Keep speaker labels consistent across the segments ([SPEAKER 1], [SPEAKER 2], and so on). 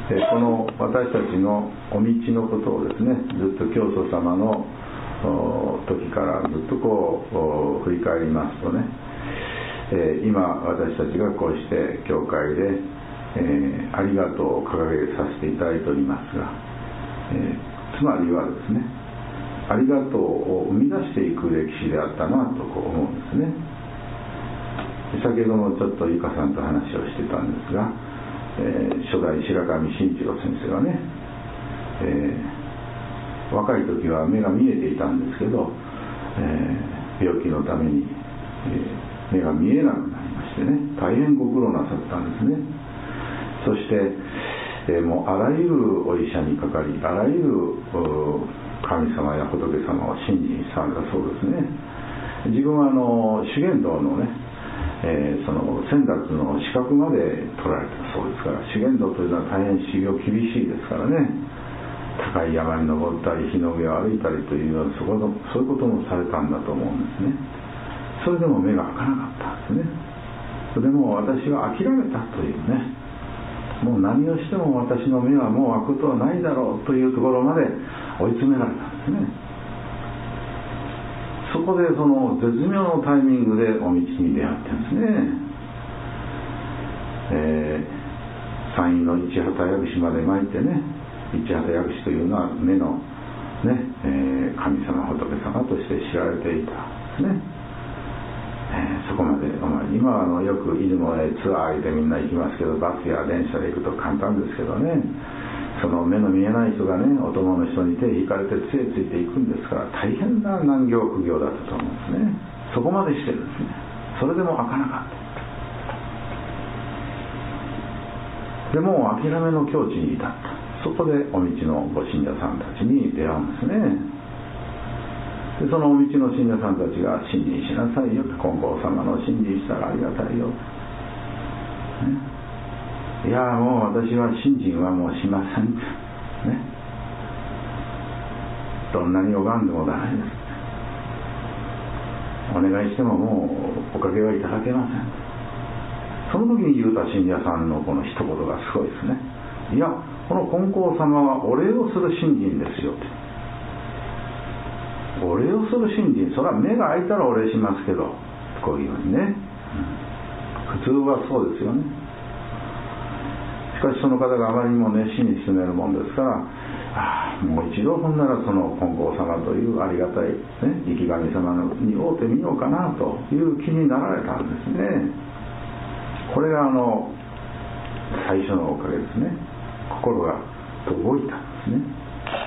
[SPEAKER 1] この私たちのお道のことをですね、ずっと教祖様の時からずっと振り返りますとね、今私たちがこうして教会で、ありがとうを掲げさせていただいておりますが、つまりはですね、ありがとうを生み出していく歴史であったなと思うんですね。先ほどもちょっとゆかさんと話をしてたんですが、初代白上慎一郎先生はね、若い時は目が見えていたんですけど、病気のために、目が見えなくなりましてね、大変ご苦労なさったんですね。そして、もうあらゆるお医者にかかり、あらゆる神様や仏様を信心されたそうですね。自分は修験道のね、その先達の資格まで取られたそうですから、修験道というのは大変修行厳しいですからね、高い山に登ったり日の上を歩いたりというようなそういうこともされたんだと思うんですね。それでも目が開かなかったんですね。それでも私は諦めたというね、もう何をしても私の目はもう開くことはないだろうというところまで追い詰められたんですね。そこでその絶妙のタイミングでお道に出会ってるんですね。山陰の市畑薬師まで参ってね、市畑薬師というのは目の、ね神様仏様として知られていたんですね。そこまで今はよく出雲へツアーでみんな行きますけど、バスや電車で行くと簡単ですけどね、その目の見えない人がね、お供の人に手を引かれて杖ついていくんですから、大変な難行苦行だったと思うんですね。そこまでしてるんですね。それでも開かなかった。でも諦めの境地に至った。そこでお道のご信者さんたちに出会うんですね。でそのお道の信者さんたちが信心しなさいよと、金光様の信心したらありがたいよ、ね、いやもう私は信心はもうしません、ね、どんなに拝んでもダメです、お願いしてももうおかげはいただけません。その時に言うた信者さんのこの一言がすごいですね。いやこの金光様はお礼をする信心ですよって。お礼をする信心、それは目が開いたらお礼しますけど、こういうようにね、普通はそうですよね。しかしその方があまりにも熱心に進めるもんですから、もう一度ほんならその金光様というありがたい、ね、生神様に会うてみようかなという気になられたんですね。これが最初のおかげですね。心が動いたんですね。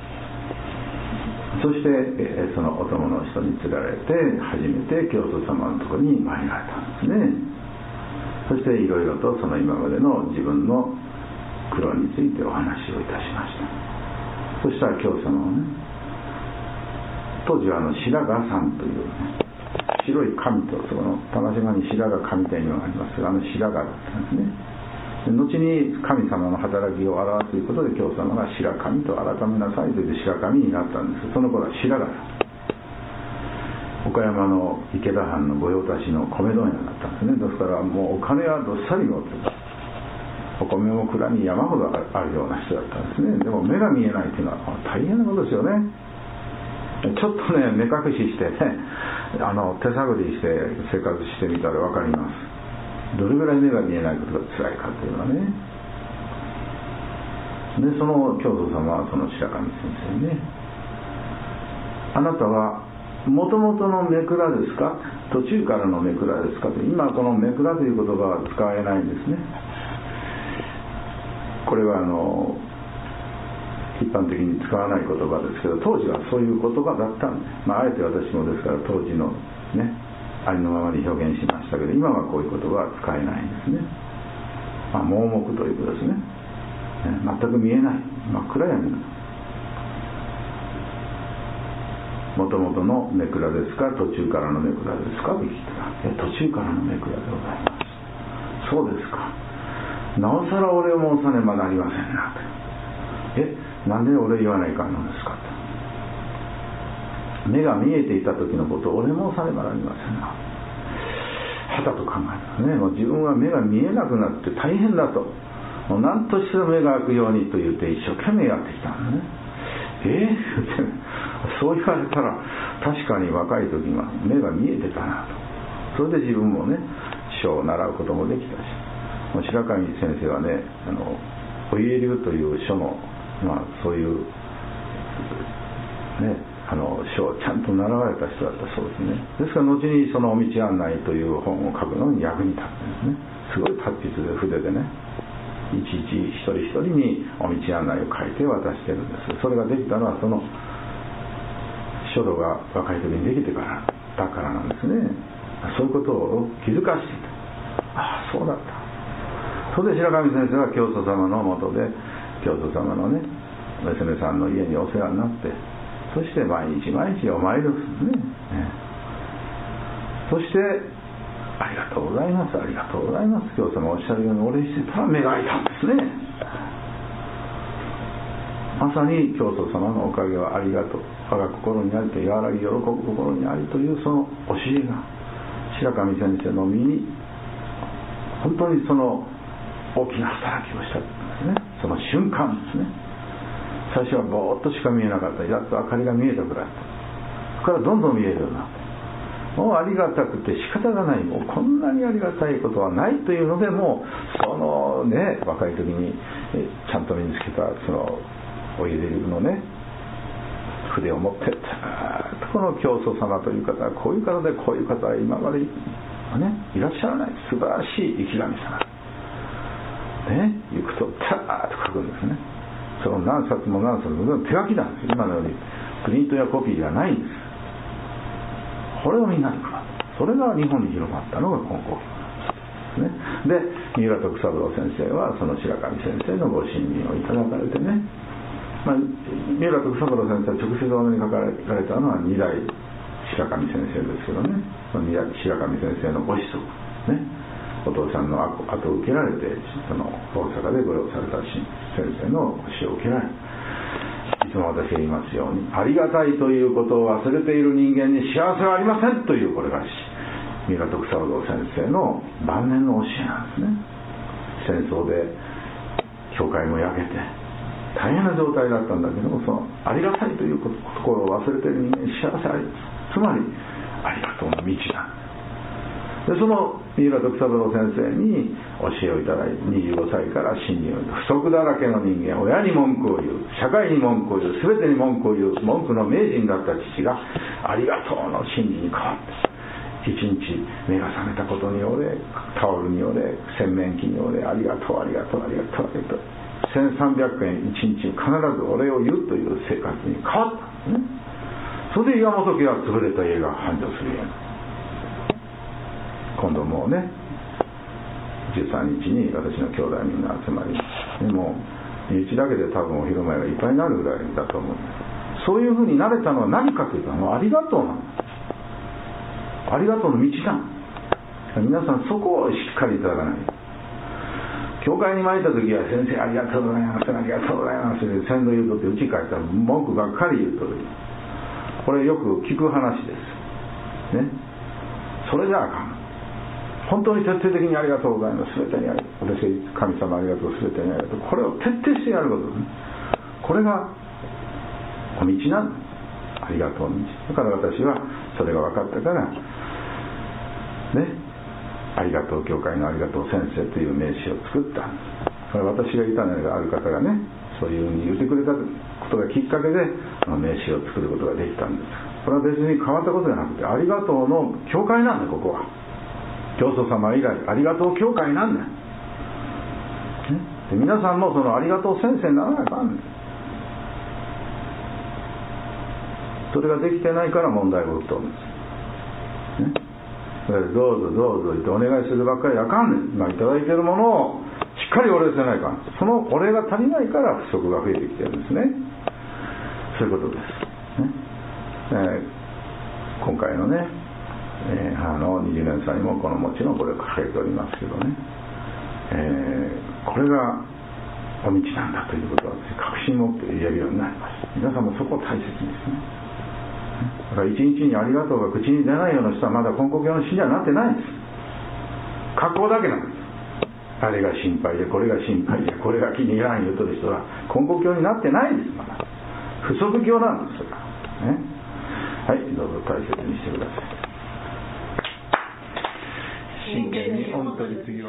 [SPEAKER 1] そして、そのお供の人に連れられて初めて教祖様のところに参られたんですね。そしていろいろとその今までの自分の苦労についてお話をいたしました。そしたら教祖様はね、当時は白髪さんという、ね、白い髪とその玉島に白髪神というのがありますが、白髪だったんですね。後に神様の働きを表すということで教祖様が白神と改めなさいという白神になったんです。その頃は白髪だ。岡山の池田藩の御用達の米問屋だったんですね。ですからもうお金はどっさり持ってた。お米も蔵に山ほどあるような人だったんですね。でも目が見えないというのは大変なことですよね。ちょっとね目隠ししてね手探りして生活してみたら分かります。どれぐらい目が見えないことが辛いかというのはね。でその教祖様はその白神先生にね、あなたはもともとの目蔵ですか、途中からの目蔵ですかと。今この目蔵という言葉は使えないんですね。これは一般的に使わない言葉ですけど、当時はそういう言葉だったんです。あえて私もですから当時のねありのままに表現しましたけど、今はこういう言葉は使えないんですね。盲目ということですね。全く見えない真っ暗闇のもともとの目蔵ですか、途中からの目蔵ですかと聞いたら、途中からの目蔵でございます。そうですか。なおさら俺を申さねばなりませんなと。なんで俺言わないかんのですかと。目が見えていた時のことを俺申さねばなりませんな。はたと考えたね。もう自分は目が見えなくなって大変だと。 何としても目が開くようにと言って一生懸命やってきたんだね。そう言われたら確かに若い時には目が見えてたなと。それで自分もね書を習うこともできたし、白上先生はねお家流という書の、そういうね書をちゃんと習われた人だったそうですね。ですから後にそのお道案内という本を書くのに役に立ってんですね。すごい達筆で筆でねいちいち一人一人にお道案内を書いて渡してるんです。それができたのはその書道が若い時にできてからだからなんですね。そういうことを気づかしていた。ああそうだった。それで白上先生は教祖様のもとで教祖様のね娘さんの家にお世話になって、そして毎日毎日お参りをするね。そしてありがとうございますありがとうございます、教祖様おっしゃるようにお礼してたら目が開いたんですね。まさに教祖様のおかげはありがとう、我が心にありと和らぎ喜ぶ心にありというその教えが白上先生の身に本当にその大きな働きをしたんですね。その瞬間ですね。最初はぼーっとしか見えなかった。やっと明かりが見えたくらい。そこからどんどん見えるようになって、もうありがたくて仕方がない、もうこんなにありがたいことはないというので、もうそのね若い時にちゃんと身につけたそのお家でのね筆を持ってこの教祖様という方はこういう方で、こういう方は今まで、ね、いらっしゃらない素晴らしい生き神様ね、行くとターッと書くんですね。その何冊も何冊も手書きなんです。今のようにプリントやコピーがないんです。これをみんなに配る。それが日本に広まったのが金光教ですね。で三浦徳三郎先生はその白上先生のご信任をいただかれてね、三浦徳三郎先生は直接お目にかかられたのは二代白上先生ですけどね、その二代白上先生のご子息ね、お父さんの後を受けられてその大阪でご用された先生の教えを受けられ、いつも私が言いますように、ありがたいということを忘れている人間に幸せはありませんという、これが三浦徳三郎先生の晩年の教えなんですね。戦争で教会も焼けて大変な状態だったんだけども、そのありがたいという心を忘れている人間に幸せあります。つまりありがとうの道なんです。でその三浦徳三郎先生に教えをいただいて25歳から信心を不足だらけの人間、親に文句を言う、社会に文句を言う、全てに文句を言う文句の名人だった父がありがとうの信心に変わって、一日目が覚めたことによれ、タオルによれ、洗面器によれ、ありがとうありがとうありがとうありがとう、1300円一日必ずお礼を言うという生活に変わったんですね。それで岩本家は潰れた家が繁盛するように、今度もうね13日に私の兄弟みんな集まり、でも身内だけで多分お昼前がいっぱいになるぐらいだと思うんです。そういうふうになれたのは何かというと、ありがとうなんです。ありがとうの道なんです。皆さんそこをしっかりいただかない。教会に参った時は先生ありがとうございますありがとうございます先導言うとって家帰ったら文句ばっかり言うとる。これよく聞く話ですね。それじゃあかん。本当に徹底的にありがとうございます、全てにありがとう、私神様ありがとう、全てにありがとう、これを徹底してやることですね。これがお道なんです。ありがとうの道だから、私はそれが分かったからね、ありがとう教会のありがとう先生という名詞を作ったんです。これは私がいたのがある方がね、そういうふうに言ってくれたことがきっかけで名詞を作ることができたんです。これは別に変わったことじゃなくて、ありがとうの教会なんだ。ここは教祖様以来ありがとう教会なんだ、ね、で皆さんもそのありがとう先生にならないかんね。それができてないから問題が起きておるんです、ね、どうぞどうぞ言ってお願いするばっかりあかんねん。今いただいているものをしっかりお礼せないかん。そのお礼が足りないから不足が増えてきてるんですね。そういうことです、ね。今回のね母の20年祭にもこのもちろんこれを掲げておりますけどね、これがお道なんだということは確信を持って言えるようになります。皆さんもそこを大切にですね。だから一日にありがとうが口に出ないような人はまだ金光教の信者になってないんです。格好だけなんです。 あれが心配でこれが心配でこれが気に入らん言うとる人は根高教になってないですから、不足教なんですから、ね、はい、どうぞ大切にしてください。真剣に御取り次ぎを